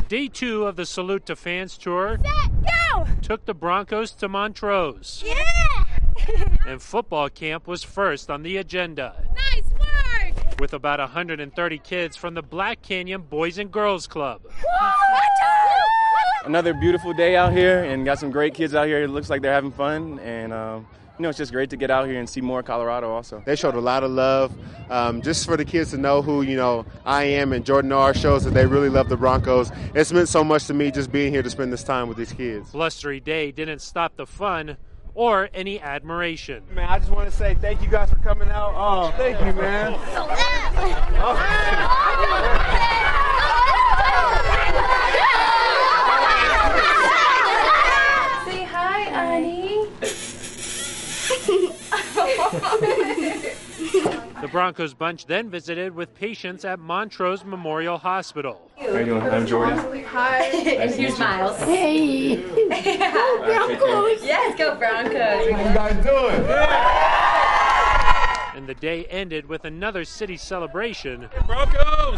Day 2 of the Salute to Fans tour took the Broncos to Montrose. Yeah! And football camp was first on the agenda. Nice work! With about 130 kids from the Black Canyon Boys and Girls Club. Another beautiful day out here, and got some great kids out here. It looks like they're having fun, and it's just great to get out here and see more Colorado also. They showed a lot of love, just for the kids to know who, I am, and Jordan R shows that they really love the Broncos. It's meant so much to me just being here to spend this time with these kids. Blustery day didn't stop the fun or any admiration. Man, I just want to say thank you guys for coming out. Oh, thank you, man. Say hi, Annie. The Broncos bunch then visited with patients at Montrose Memorial Hospital. How are you doing? I'm Jordan. Hi. Nice Here's Miles. Hey! Go Broncos! Yes, go Broncos. How you guys doing? And the day ended with another city celebration. Broncos!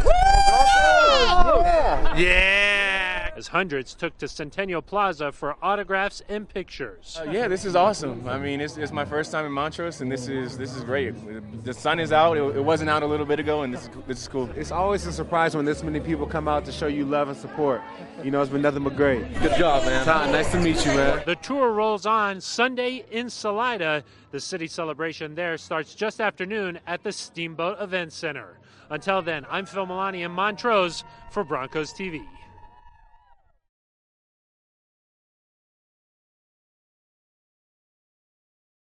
Yeah! As hundreds took to Centennial Plaza for autographs and pictures. Yeah, this is awesome. I mean, it's my first time in Montrose, and this is great. The sun is out. It wasn't out a little bit ago, and this is cool. It's always a surprise when this many people come out to show you love and support. It's been nothing but great. Good job, man. Todd, nice to meet you, man. The tour rolls on Sunday in Salida. The city celebration there starts just after noon at the Steamboat Event Center. Until then, I'm Phil Milani in Montrose for Broncos TV.